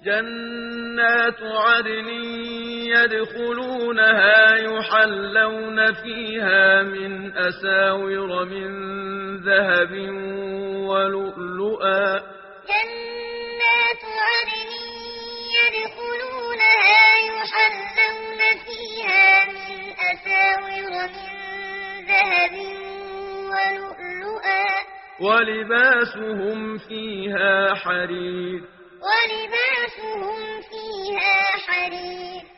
جنات عدن يدخلونها يحلون فيها من أساور من ذهب ولؤلؤا جنات عدن يدخلونها يحلون فيها من أساور من ذهب ولؤلؤا ولباسهم فيها حرير ولباسهم فيها حرير